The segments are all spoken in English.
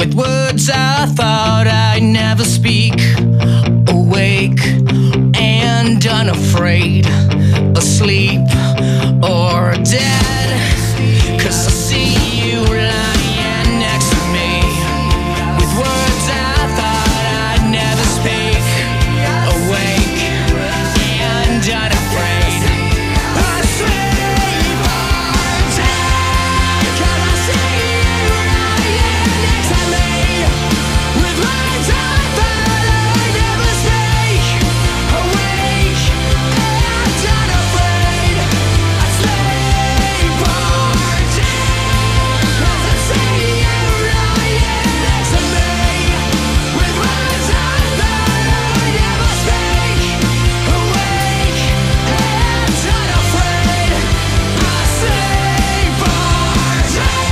with words I thought I'd never speak. Awake and unafraid, asleep or dead. 'Cause I see you lying next to me, with words I thought I'd never speak. Awake and unafraid, asleep or dead. 'Cause I see you lying next to me, with words I thought I'd never speak. Awake and unafraid, asleep or dead. 'Cause I see you lying next to me, with words I thought I'd never speak. Awake and unafraid, asleep or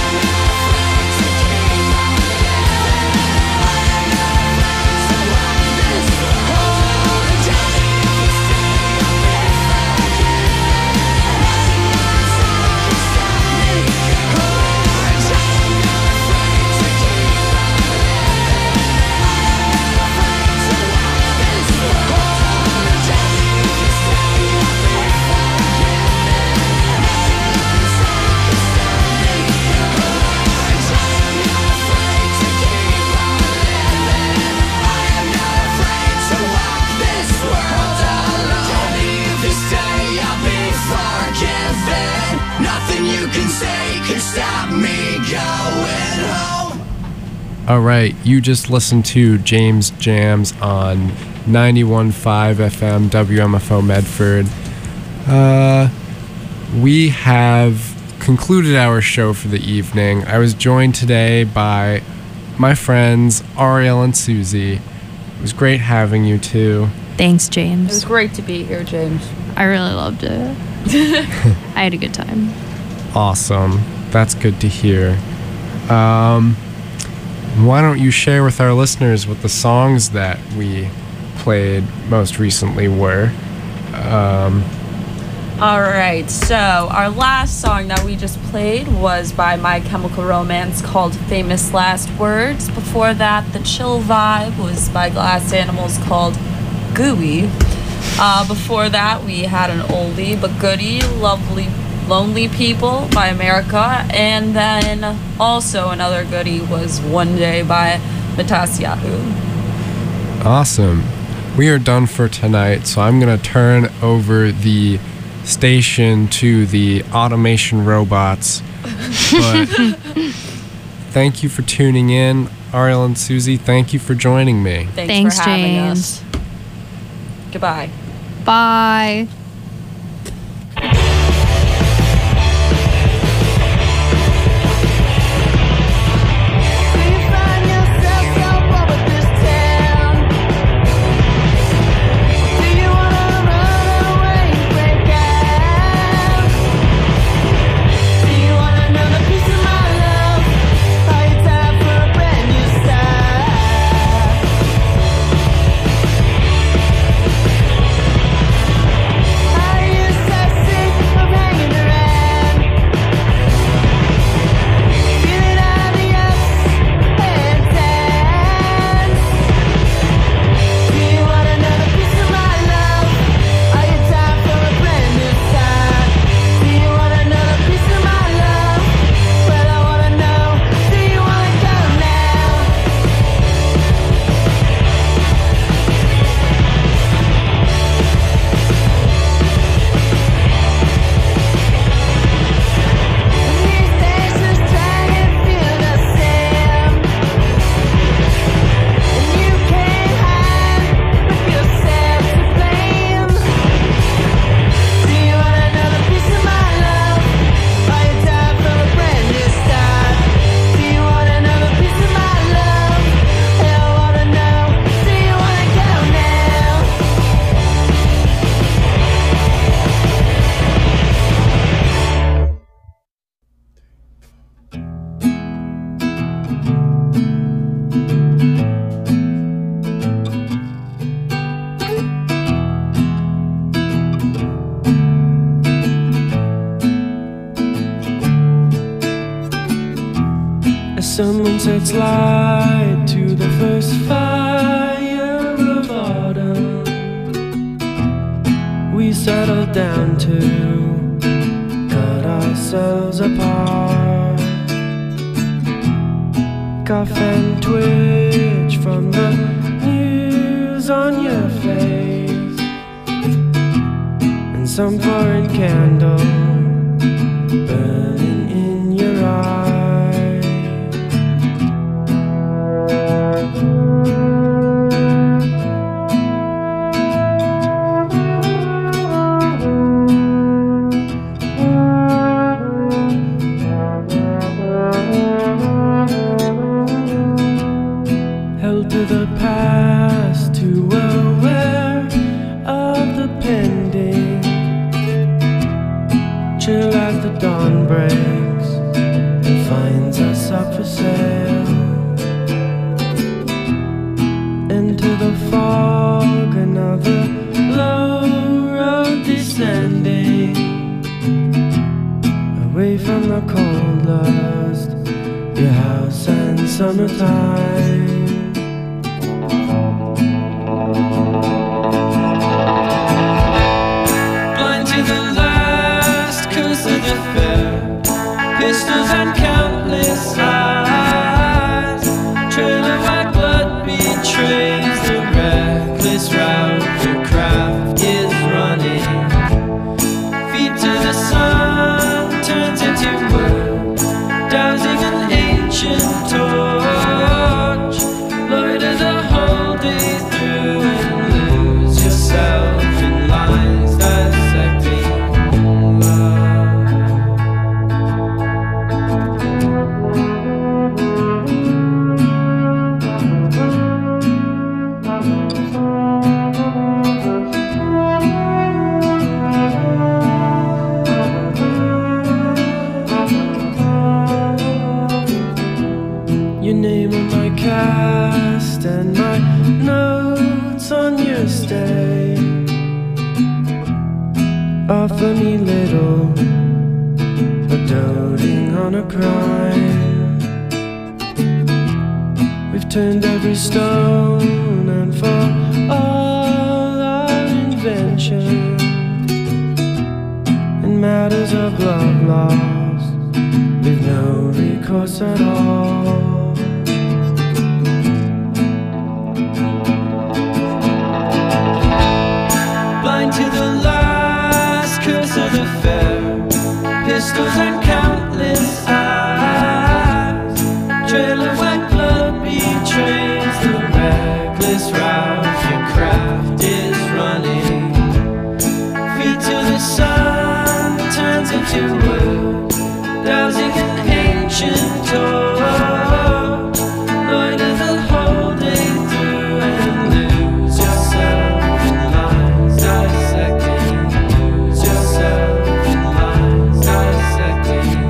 nothing you can say can stop me going home. All right, you just listened to James Jams on 91.5 FM WMFO Medford. We have concluded our show for the evening. I was joined today by my friends Ariel and Susie. It was great having you two. Thanks, It was James. great to be here, James. I really loved it. I had a good time. Awesome. That's good to hear. Why don't you share with our listeners what the songs that we played most recently were? All right, so our last song that we just played was by My Chemical Romance called Famous Last Words. Before that, The Chill Vibe was by Glass Animals called Gooey. Before that, we had an oldie but goodie, Lovely Lonely People by America. And then also another goodie was One Day by Matasyahu. Awesome. We are done for tonight, so I'm going to turn over the station to the automation robots. But thank you for tuning in. Ariel and Susie, thank you for joining me. Thanks for having James. us. Goodbye. Bye. As someone sets light to the first fire of autumn, we settle down to cut ourselves apart. Cough and twitch from the news on your face, and some foreign candle burning in your eye. Held to the past, too aware of the pending. Chill as the dawn breaks and finds us up for sale. Into the fog, another low road descending, away from the cold lust, your house and summertime. Blind to the last curse of the fair, pistols and countless eyes. Trail of white blood betrays the reckless route your craft is running. Feet to the sun turns into wood, dousing an ancient torch. Loiter the whole day through and lose yourself in lines dissecting love. Your name on my cast and my notes on your stay. Offer me little, but doting on a crime. We've turned every stone, and for all our invention in matters of love lost, we've no recourse at all. Blind to the last curse of the fair, pistols and countless eyes. Trail of white blood betrays the reckless route your craft is running. Feet to the sun turns into wood, dousing an ancient torch. Loiter the whole day through and lose yourself in lines dissecting. Lose yourself in lines dissecting.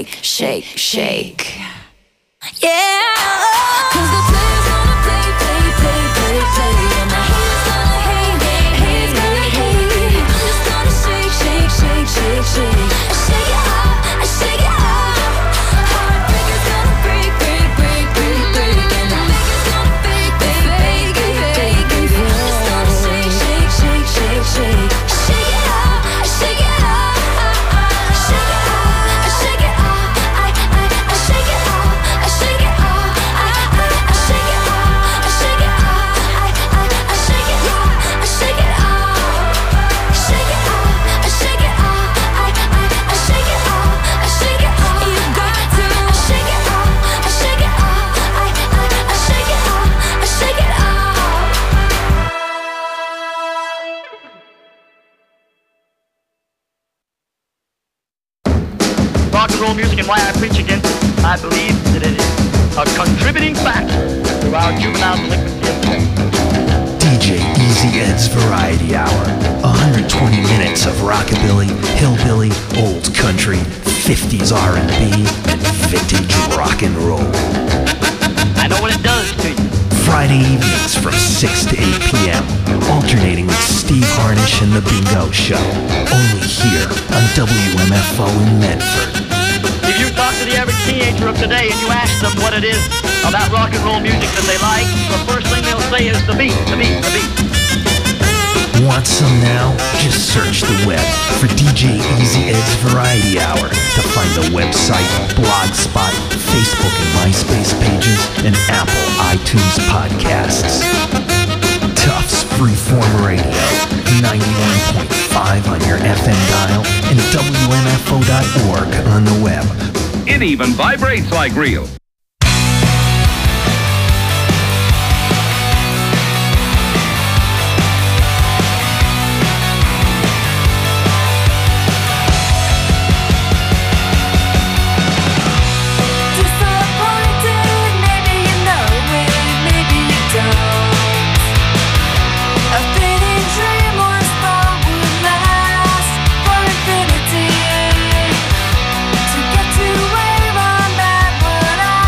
shake, shake, shake. Yeah, 'cause the players gonna play, play, play, play, play, and the haters gonna hate, hate, hate, hate, hate. I'm just gonna shake, shake, shake, shake, shake. I shake it off, I shake it off. Heartbreakers gonna break, break, break, break, break, and the fakers gonna fake, fake, fake, fake, fake. I'm just gonna shake, shake, shake, shake, shake. I shake it off, I shake it off. I shake it off, I shake it off. I shake it off, I shake it off. I shake it off, I shake it off. I shake it off, I shake it off. Shake it off, I shake it off. I shake it off, I shake it off. You got to shake it off, I shake it off. I shake it off, I shake it off. Rock and roll music and why I preach against it. I believe that it is a contributing factor to our juvenile delinquency and crime. DJ Easy Ed's Variety Hour. 120 minutes of rockabilly, hillbilly, old country, 50s R&B, and vintage rock and roll. I know what it does to you. Friday evenings from 6 to 8 p.m. Alternating with Steve Harnish and The Bingo Show. Only here on WMFO in Medford. If you talk to the average teenager of today and you ask them what it is about rock and roll music that they like, the first thing they'll say is the beat, the beat, the beat. Want some now? Just search the web for DJ Easy Ed's Variety Hour to find the website, Blogspot, Facebook and MySpace pages, and Apple iTunes podcasts. Tufts Freeform Radio, 91.5 on your FM dial and WMFO.org on the web. It even vibrates like real. Disappointed, maybe you know it, maybe you don't. A fading dream was thought would last for infinity. To get to where I'm at, but I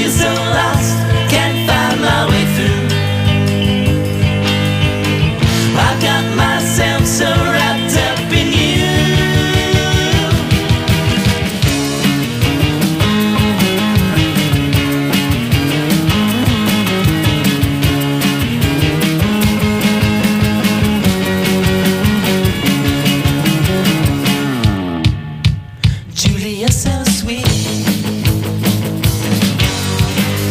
feel so lost, can't find my way through. I've got myself so wrapped up in you. Julia, so sweet.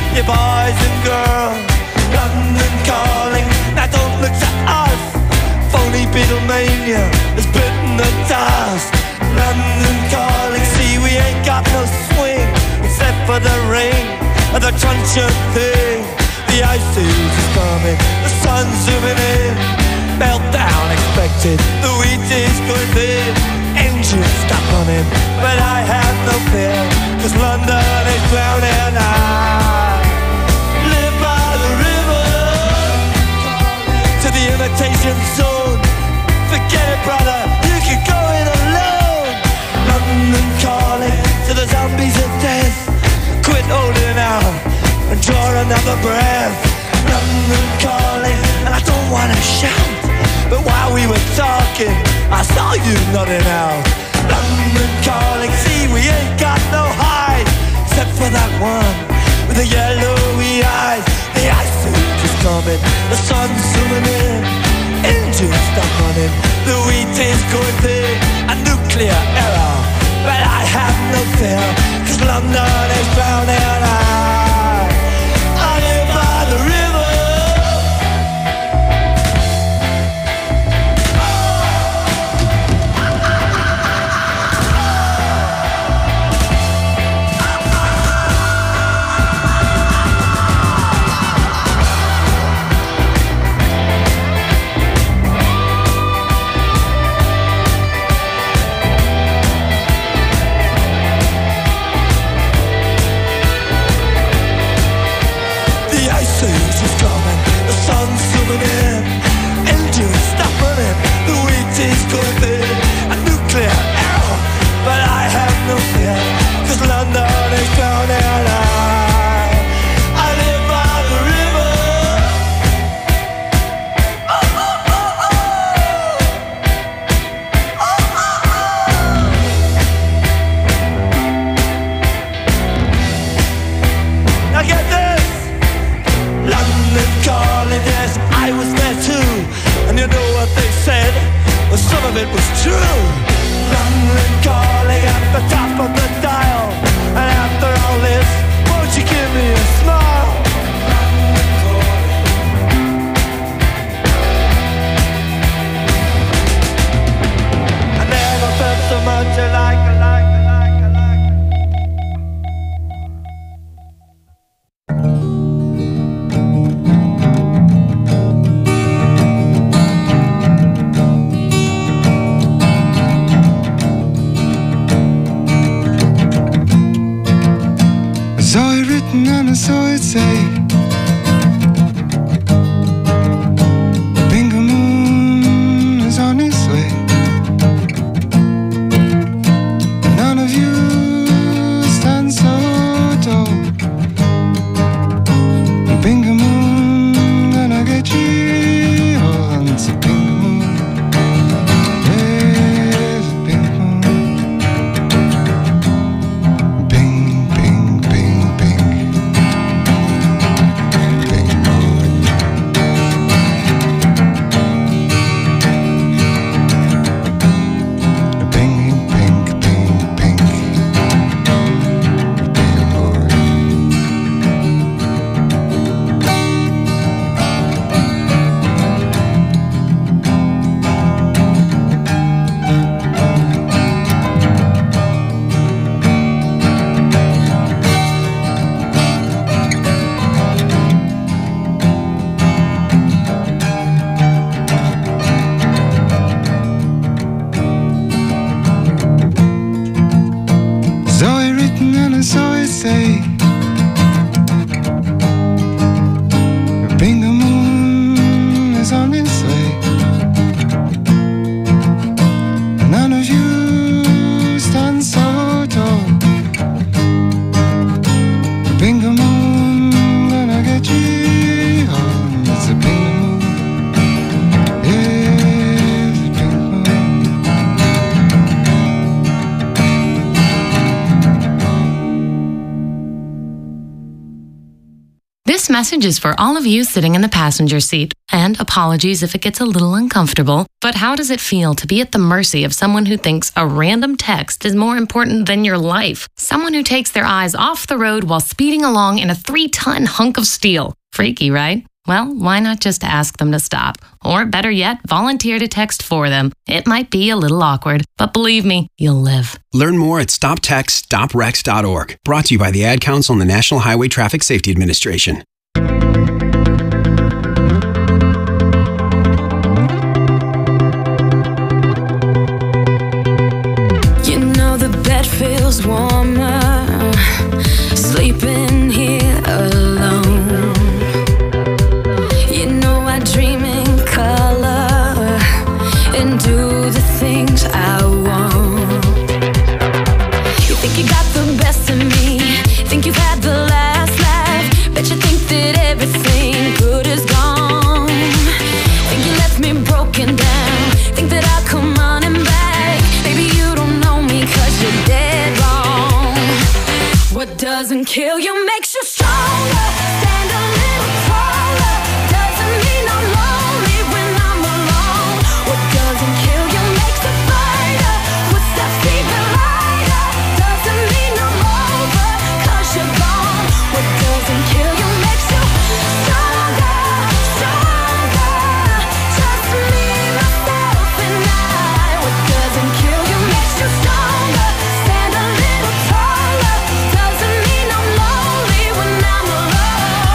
you boys and girls. London calling, now don't look to us. Phony Beatlemania has bitten the dust. London calling, see we ain't got no swing except for the rain and the truncheon thing. The ice age is coming, the sun's zooming in. Meltdown expected, the wheat is going thin. Engines stop running, but I have no fear, 'cause London is drowning. I live by the river, to the imitation zone. Forget it, brother, you can go it alone. London calling to the zombies of death. Quit holding out and draw another breath. London calling, and I don't wanna shout, but while we were talking, I saw you nodding out. London calling, see we ain't got no hide, except for that one with the yellowy eyes. The ice age is coming, the sun's zooming in. Engines stop running, the wheat is going thin. A nuclear error, but I have no fear, 'cause London is drowning. I live by the river. This message is for all of you sitting in the passenger seat. And apologies if it gets a little uncomfortable, but how does it feel to be at the mercy of someone who thinks a random text is more important than your life? Someone who takes their eyes off the road while speeding along in a 3-ton hunk of steel. Freaky, right? Well, why not just ask them to stop? Or better yet, volunteer to text for them. It might be a little awkward, but believe me, you'll live. Learn more at stoptextstoprex.org. Brought to you by the Ad Council and the National Highway Traffic Safety Administration. You know the bed feels warmer, sleeping here alone. You know I dream in color and do the things I want. You think you got the best of me, think you've had the last laugh, bet you think that everything good is gone. Think you left me broken down, think that I'll come running back. Maybe you don't know me 'cause you're dead wrong. What doesn't kill you makes you stronger. Stand a little taller. Doesn't mean I'm lonely when I'm alone. What doesn't kill you makes a fighter. What steps even lighter. Doesn't mean I'm over 'cause you're gone. What doesn't kill you makes you stronger, stronger. Just me, myself, and I. What doesn't kill you makes you stronger. Stand a little taller. Doesn't mean I'm lonely when I'm alone.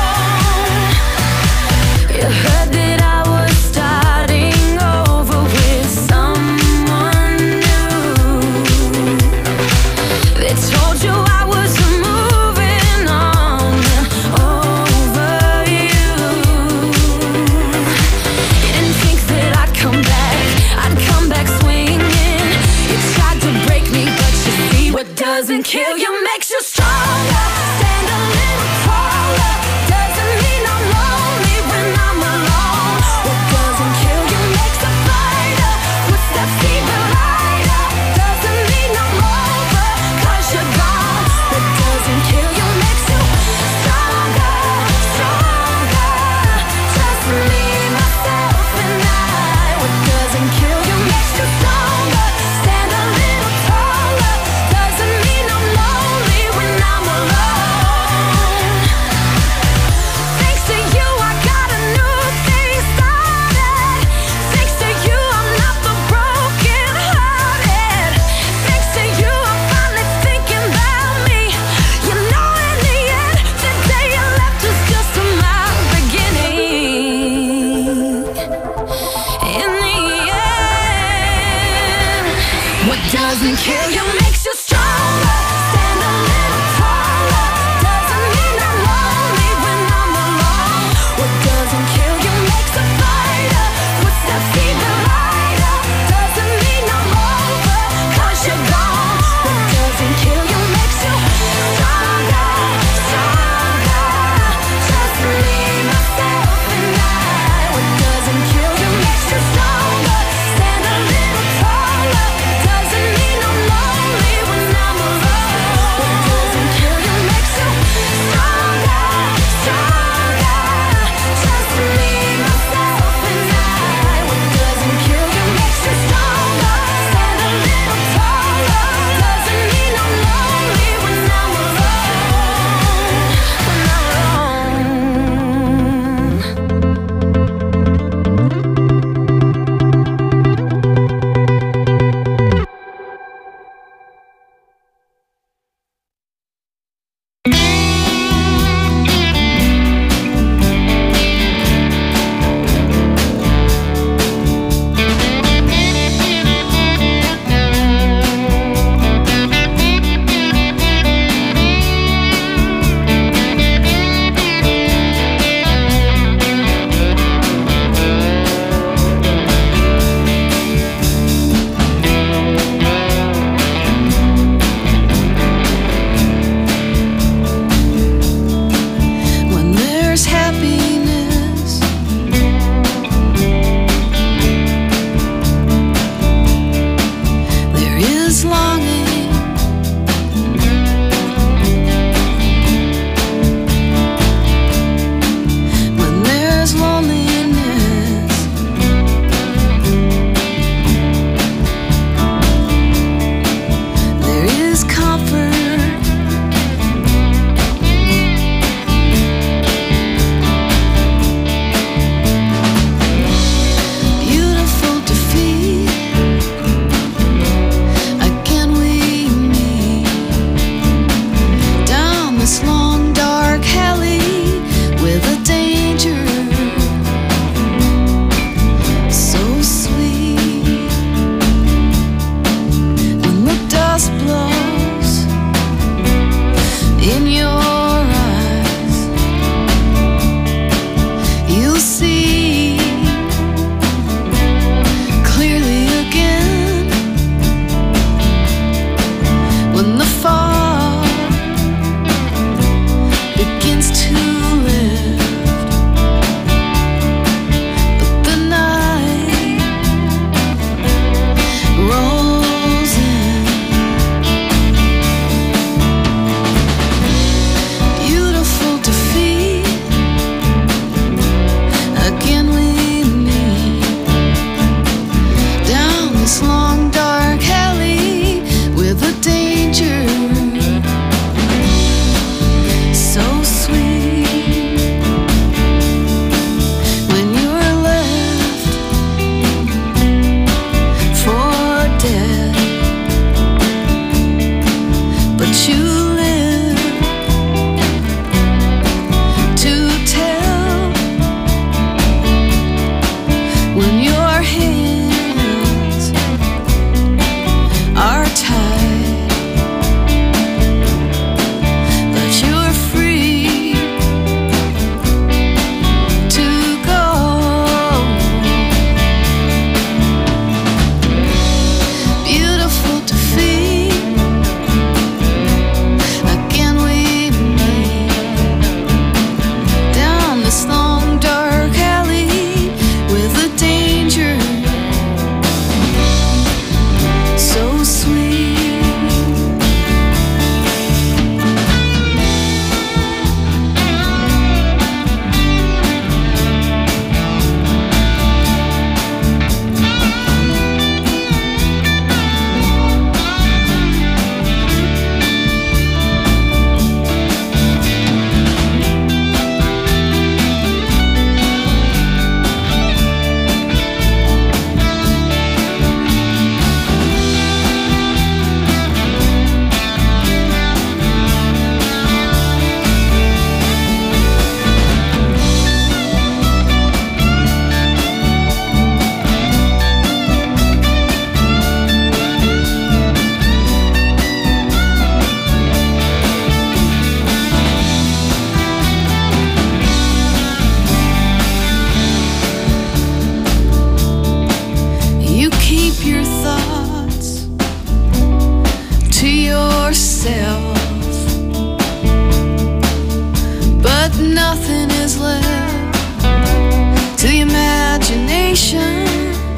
nothing is left to the imagination.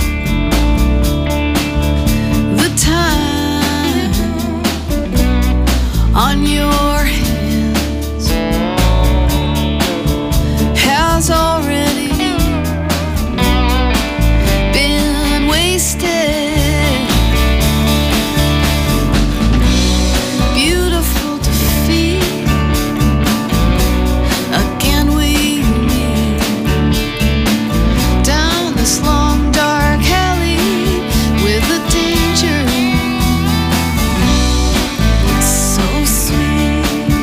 The time on your hands has already been wasted. Beautiful defeat. Again we meet down this long dark alley with the danger. It's so sweet.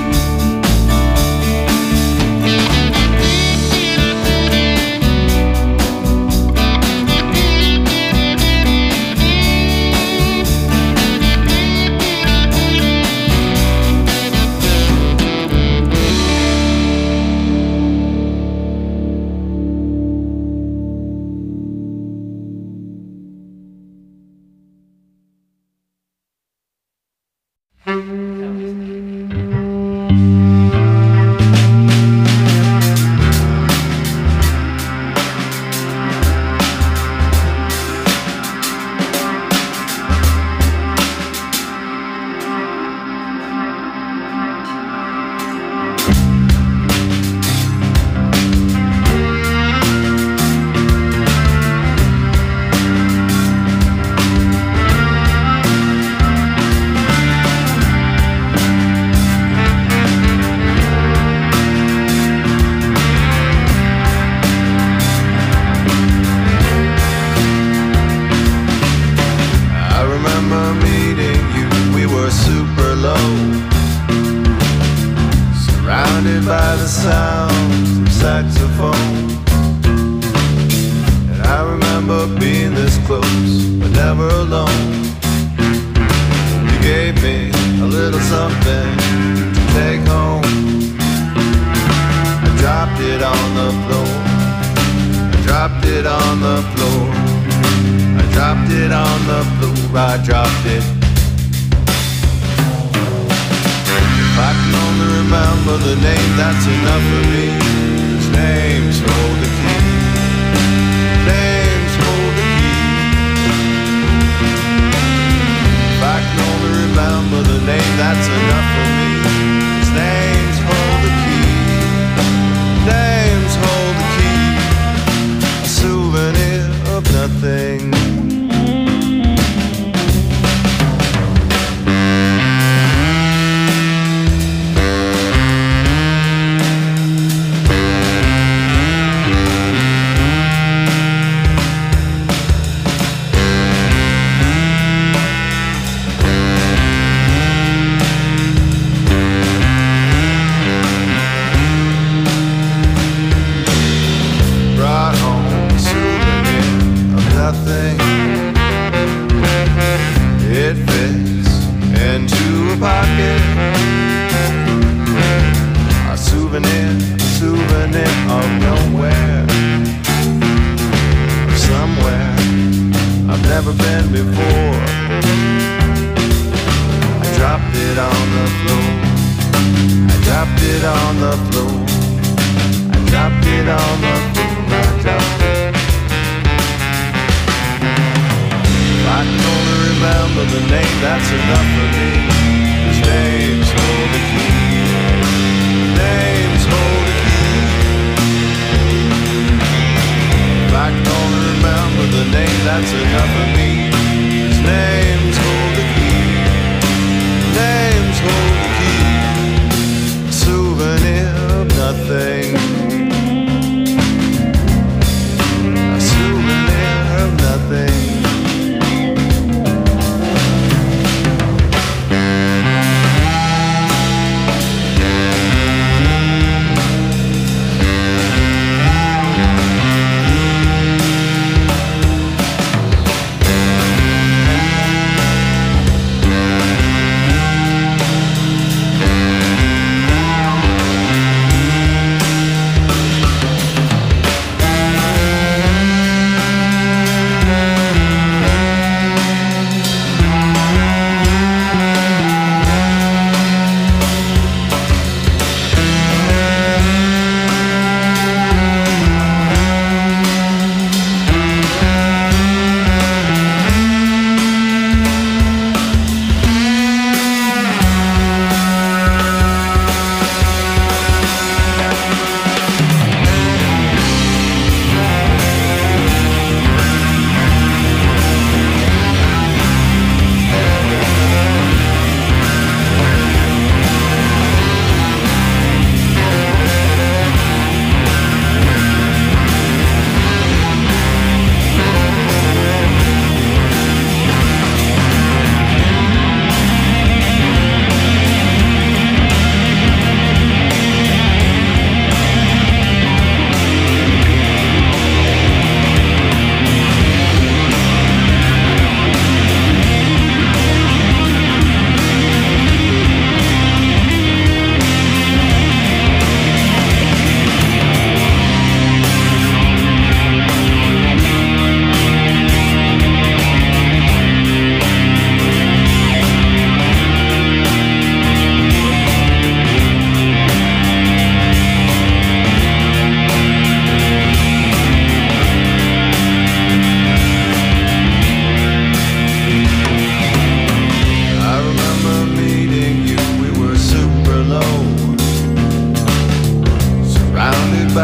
I remember meeting you, we were super low, surrounded by the sounds of saxophone. And I remember being this close, but never alone. You gave me a little something to take home. I dropped it on the floor, I dropped it on the floor, I dropped it on the floor, I dropped it. If I can only remember the name, that's enough for me. His name's Hold the Key. Name's Hold the Key. If I can only remember the name, that's enough for me. His name's Hold the Key. Name's Hold the Key. A souvenir of nothing. Brought home a souvenir of nothing. It fits into a pocket. A souvenir of nowhere, of somewhere I've never been before. I dropped it on the floor, I dropped it on the floor, I dropped it on the floor, I dropped it. If I can only remember the name, that's enough for me. His name's Hold the Key. Name's Hold the Key. If I can only remember the name, that's enough for me. His name's Hold the Key. Name's Hold the Key. Souvenir of nothing. A souvenir of nothing.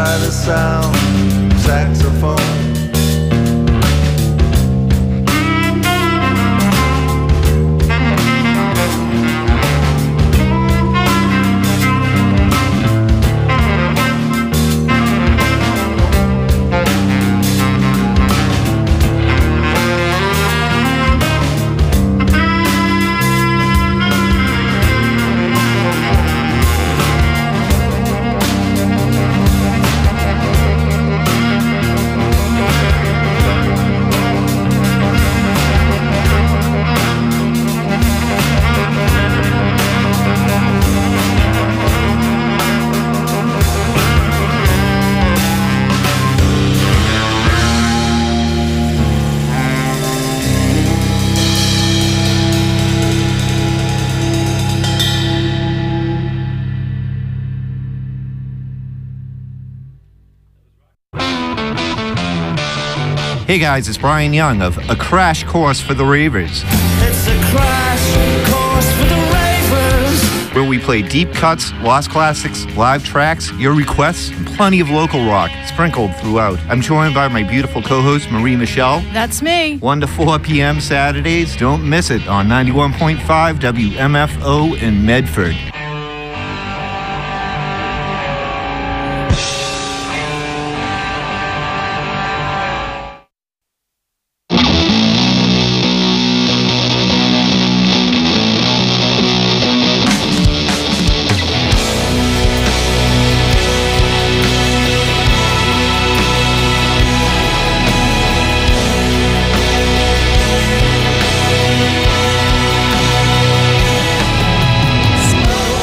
by the sound of saxophone. Hey guys, it's Brian Young of A Crash Course for the Ravers, It's a crash course for the ravers. where we play deep cuts, lost classics, live tracks, your requests, and plenty of local rock sprinkled throughout. I'm joined by my beautiful co-host Marie Michelle. That's me. 1 to 4 p.m. Saturdays. Don't miss it on 91.5 WMFO in Medford. Smoke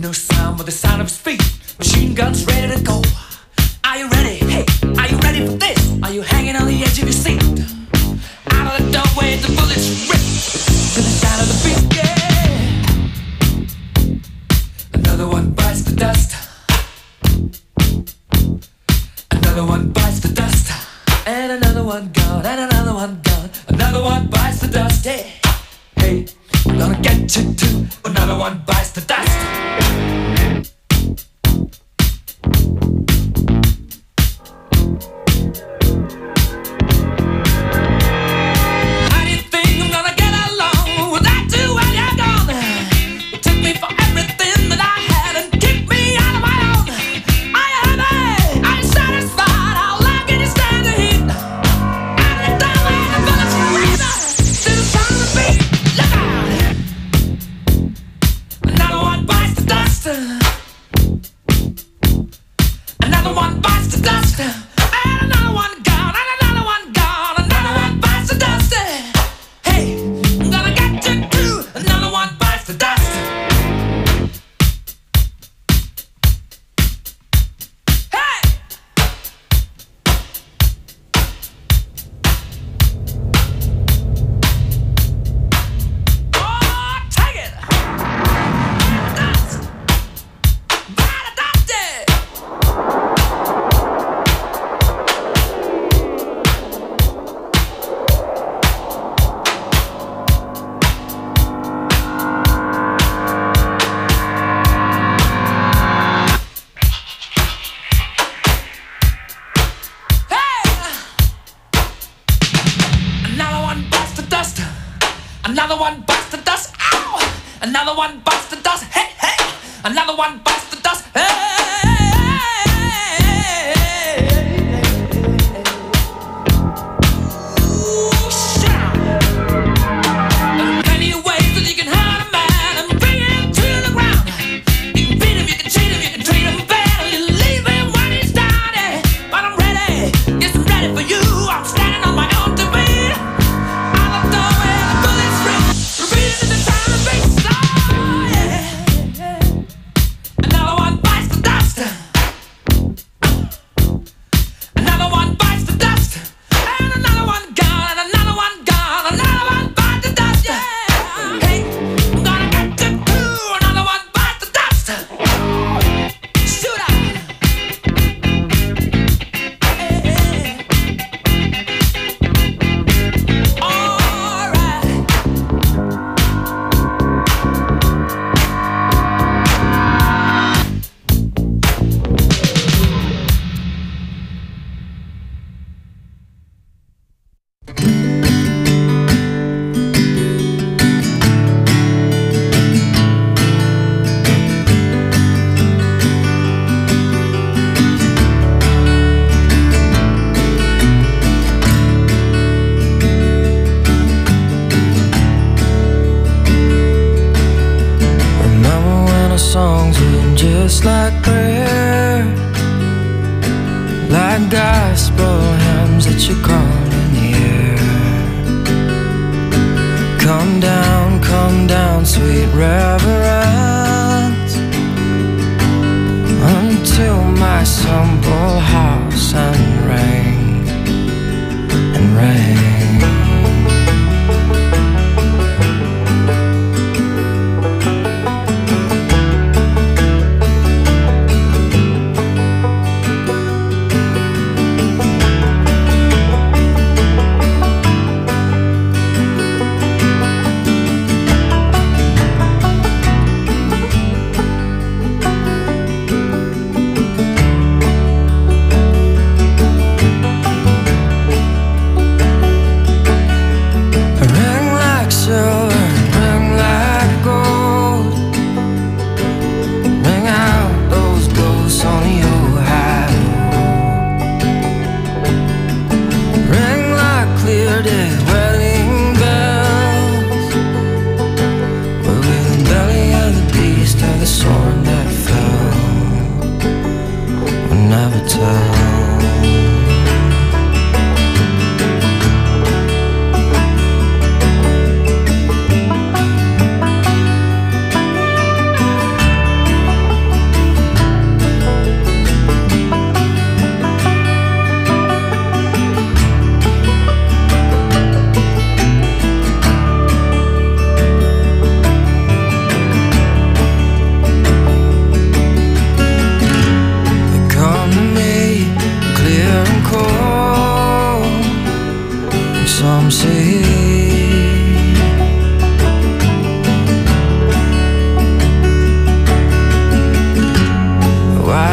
No sound but the sound of his feet. Machine guns ready to go. Are you ready? Hey, are you ready for this? Are you hanging on the edge of your seat? Out of the doorway, the bullets rip to the sound of the beat. Yeah. Another one bites the dust. Another one bites the dust. And another one gone. And another one gone. Another one bites the dust. Hey, hey, I'm gonna get you too. Another one bites the dust. Another one bites the dust. Ow! Another one bites the dust. Hey, hey! Another one bites the dust. Hey! Ooh, shout! There are plenty of ways that you can hurt a man and bring him to the ground. You can beat him, you can cheat him, you can treat him bad, or you leave him when he's down. But I'm ready, yes, I'm ready for you. I'm standing on my own to beat. Songs were just like prayer, like gospel hymns that you call in the air. Come down, sweet reverence, until my simple house unring and ring.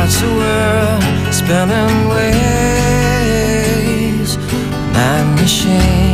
watch the world spinning waves. Night machine.